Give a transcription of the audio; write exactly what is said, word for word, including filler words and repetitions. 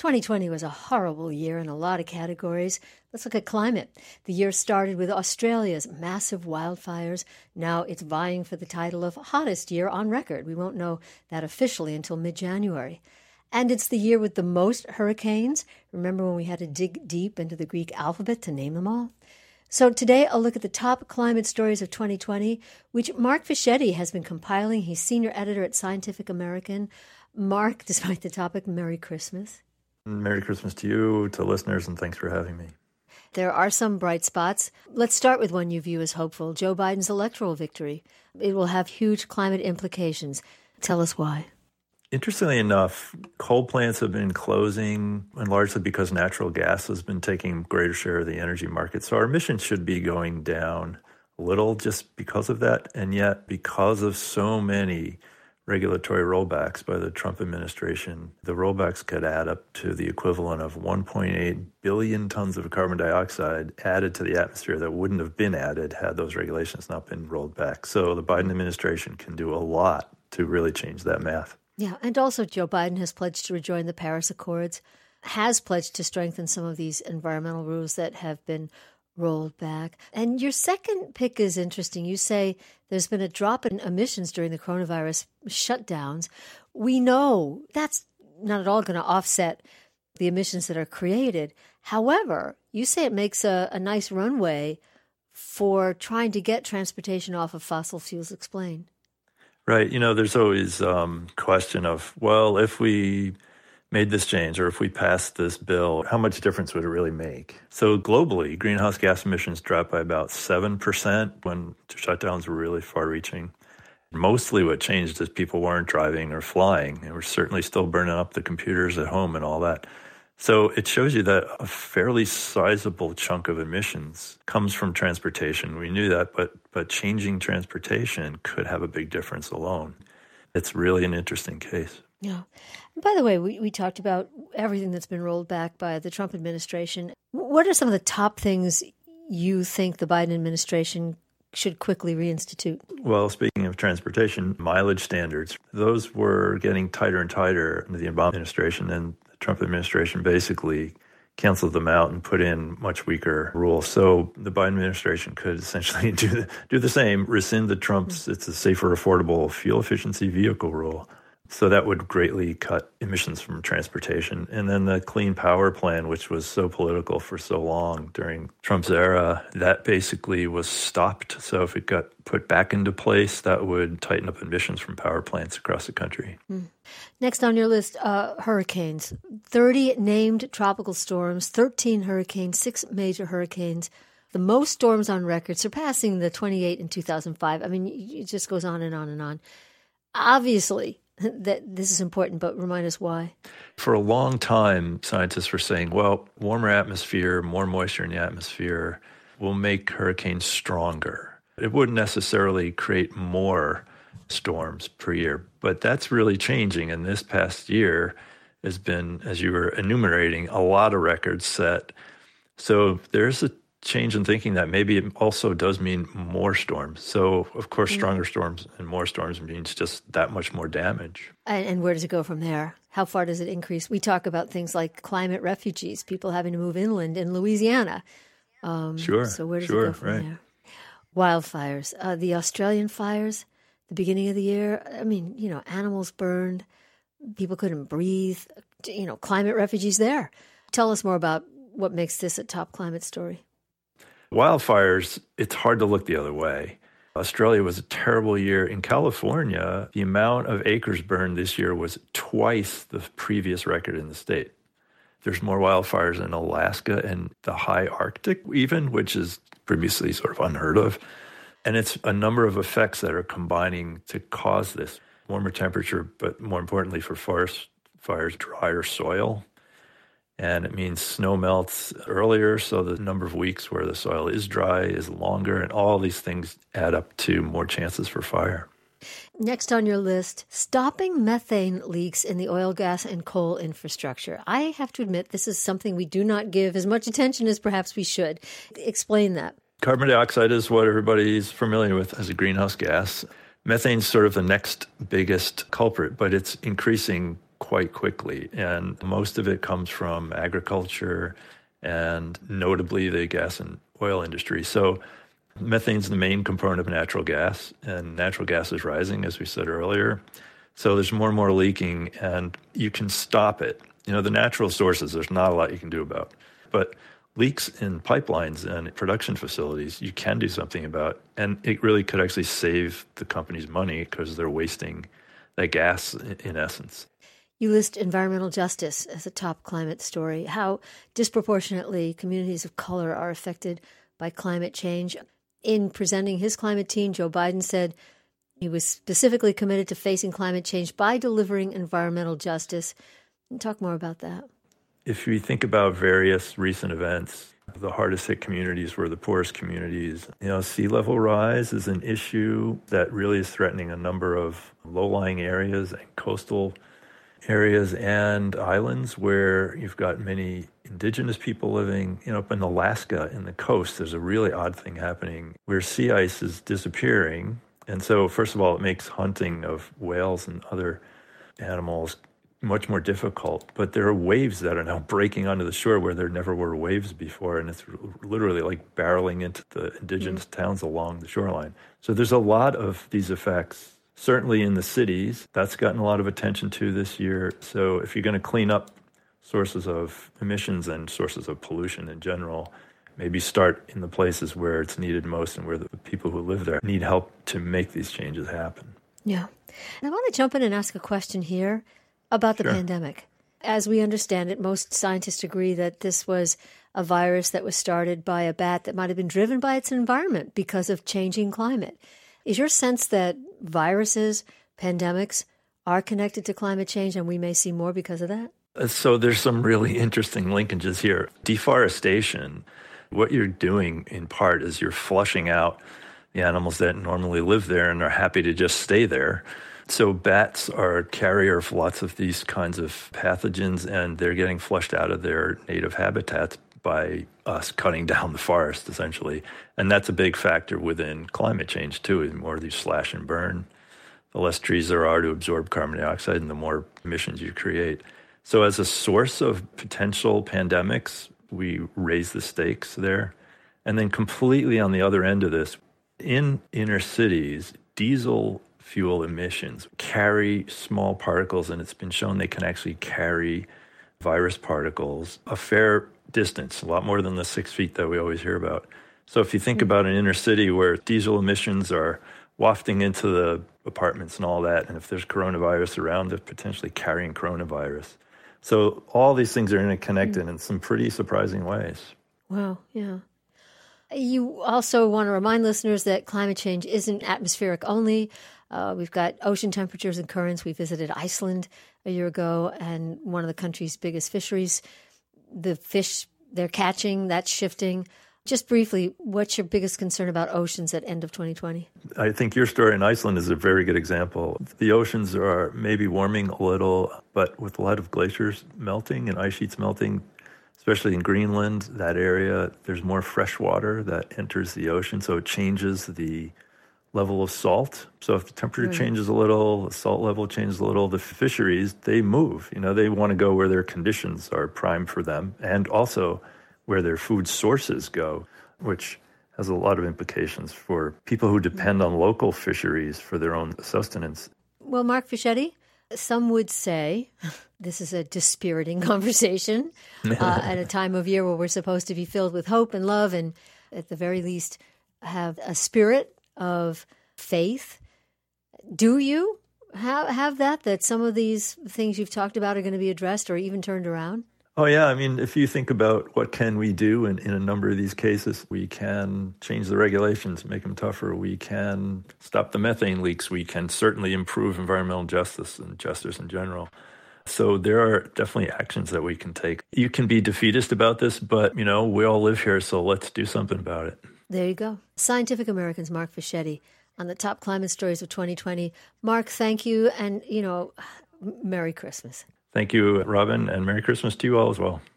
twenty twenty was a horrible year in a lot of categories. Let's look at climate. The year started with Australia's massive wildfires. Now it's vying for the title of hottest year on record. We won't know that officially until mid-January. And it's the year with the most hurricanes. Remember when we had to dig deep into the Greek alphabet to name them all? So today I'll look at the top climate stories of twenty twenty, which Mark Fischetti has been compiling. He's senior editor at Scientific American. Mark, despite the topic, Merry Christmas. Merry Christmas to you, to listeners, and thanks for having me. There are some bright spots. Let's start with one you view as hopeful, Joe Biden's electoral victory. It will have huge climate implications. Tell us why. Interestingly enough, coal plants have been closing, and largely because natural gas has been taking a greater share of the energy market. So our emissions should be going down a little just because of that. And yet, because of so many regulatory rollbacks by the Trump administration, the rollbacks could add up to the equivalent of one point eight billion tons of carbon dioxide added to the atmosphere that wouldn't have been added had those regulations not been rolled back. So the Biden administration can do a lot to really change that math. Yeah, and also Joe Biden has pledged to rejoin the Paris Accords, has pledged to strengthen some of these environmental rules that have been rolled back. And your second pick is interesting. You say there's been a drop in emissions during the coronavirus shutdowns. We know that's not at all going to offset the emissions that are created. However, you say it makes a, a nice runway for trying to get transportation off of fossil fuels. Explain. Right. You know, there's always um question of, well, if we made this change or if we passed this bill, how much difference would it really make? So globally, greenhouse gas emissions dropped by about seven percent when shutdowns were really far-reaching. Mostly what changed is people weren't driving or flying. They were certainly still burning up the computers at home and all that. So it shows you that a fairly sizable chunk of emissions comes from transportation. We knew that, but but changing transportation could have a big difference alone. It's really an interesting case. Yeah. By the way, we, we talked about everything that's been rolled back by the Trump administration. What are some of the top things you think the Biden administration should quickly reinstitute? Well, speaking of transportation, mileage standards, those were getting tighter and tighter under the Obama administration, and the Trump administration basically canceled them out and put in much weaker rules. So the Biden administration could essentially do the, do the same, rescind the Trump's, it's a safer, affordable fuel efficiency vehicle rule. So that would greatly cut emissions from transportation. And then the Clean Power Plan, which was so political for so long during Trump's era, that basically was stopped. So if it got put back into place, that would tighten up emissions from power plants across the country. Mm. Next on your list, uh, hurricanes. thirty named tropical storms, thirteen hurricanes, six major hurricanes. The most storms on record, surpassing the twenty-eight in two thousand five. I mean, it just goes on and on and on. Obviously, that this is important, but remind us why. For a long time, scientists were saying, well, warmer atmosphere, more moisture in the atmosphere will make hurricanes stronger. It wouldn't necessarily create more storms per year, but that's really changing. And this past year has been, as you were enumerating, a lot of records set. So there's a change in thinking that maybe it also does mean more storms. So, of course, stronger storms and more storms means just that much more damage. And, and where does it go from there? How far does it increase? We talk about things like climate refugees, people having to move inland in Louisiana. Um, sure. So where does sure, it go from right. there? Wildfires. Uh, the Australian fires, the beginning of the year, I mean, you know, animals burned, people couldn't breathe, you know, climate refugees there. Tell us more about what makes this a top climate story. Wildfires, it's hard to look the other way. Australia was a terrible year. In California, the amount of acres burned this year was twice the previous record in the state. There's more wildfires in Alaska and the high Arctic even, which is previously sort of unheard of. And it's a number of effects that are combining to cause this. Warmer temperature, but more importantly for forest fires, drier soil. And it means snow melts earlier, so the number of weeks where the soil is dry is longer, and all these things add up to more chances for fire. Next on your list, stopping methane leaks in the oil, gas, and coal infrastructure. I have to admit, this is something we do not give as much attention as perhaps we should. Explain that. Carbon dioxide is what everybody's familiar with as a greenhouse gas. Methane's sort of the next biggest culprit, but it's increasing quite quickly. And most of it comes from agriculture and notably the gas and oil industry. So methane is the main component of natural gas, and natural gas is rising, as we said earlier. So there's more and more leaking, and you can stop it. You know, the natural sources, there's not a lot you can do about. But leaks in pipelines and production facilities, you can do something about. And it really could actually save the companies money because they're wasting that gas in essence. You list environmental justice as a top climate story, how disproportionately communities of color are affected by climate change. In presenting his climate team, Joe Biden said he was specifically committed to facing climate change by delivering environmental justice. Talk more about that. If we think about various recent events, the hardest hit communities were the poorest communities. You know, sea level rise is an issue that really is threatening a number of low-lying areas and coastal areas and islands where you've got many indigenous people living. You know, up in Alaska, in the coast, there's a really odd thing happening where sea ice is disappearing. And so, first of all, it makes hunting of whales and other animals much more difficult. But there are waves that are now breaking onto the shore where there never were waves before, and it's literally like barreling into the indigenous mm-hmm. towns along the shoreline. So there's a lot of these effects. Certainly in the cities, that's gotten a lot of attention too this year. So if you're going to clean up sources of emissions and sources of pollution in general, maybe start in the places where it's needed most and where the people who live there need help to make these changes happen. Yeah. And I want to jump in and ask a question here about the Sure. pandemic. As we understand it, most scientists agree that this was a virus that was started by a bat that might have been driven by its environment because of changing climate. Is your sense that viruses, pandemics, are connected to climate change and we may see more because of that? So there's some really interesting linkages here. Deforestation, what you're doing in part is you're flushing out the animals that normally live there and are happy to just stay there. So bats are a carrier of lots of these kinds of pathogens, and they're getting flushed out of their native habitats by us cutting down the forest, essentially. And that's a big factor within climate change, too. The more you slash and burn, the less trees there are to absorb carbon dioxide and the more emissions you create. So as a source of potential pandemics, we raise the stakes there. And then completely on the other end of this, in inner cities, diesel fuel emissions carry small particles, and it's been shown they can actually carry virus particles a fair distance, a lot more than the six feet that we always hear about. So if you think mm-hmm. about an inner city where diesel emissions are wafting into the apartments and all that, and if there's coronavirus around, they're potentially carrying coronavirus. So all these things are interconnected mm-hmm. in some pretty surprising ways. Wow, yeah. You also want to remind listeners that climate change isn't atmospheric only. Uh, we've got ocean temperatures and currents. We visited Iceland a year ago, and one of the country's biggest fisheries, the fish they're catching, that's shifting. Just briefly, what's your biggest concern about oceans at end of twenty twenty? I think your story in Iceland is a very good example. The oceans are maybe warming a little, but with a lot of glaciers melting and ice sheets melting, especially in Greenland, that area, there's more fresh water that enters the ocean, so it changes the level of salt. So if the temperature right. changes a little, the salt level changes a little, the fisheries, they move. You know, they want to go where their conditions are prime for them, and also where their food sources go, which has a lot of implications for people who depend on local fisheries for their own sustenance. Well, Mark Fischetti, some would say this is a dispiriting conversation uh, at a time of year where we're supposed to be filled with hope and love and, at the very least, have a spirit of faith. Do you have, have that, that some of these things you've talked about are going to be addressed or even turned around? Oh, yeah. I mean, if you think about what can we do in, in a number of these cases, we can change the regulations, make them tougher. We can stop the methane leaks. We can certainly improve environmental justice and justice in general. So there are definitely actions that we can take. You can be defeatist about this, but, you know, we all live here, so let's do something about it. There you go. Scientific American's Mark Fischetti on the top climate stories of twenty twenty. Mark, thank you, and, you know, Merry Christmas. Thank you, Robin, and Merry Christmas to you all as well.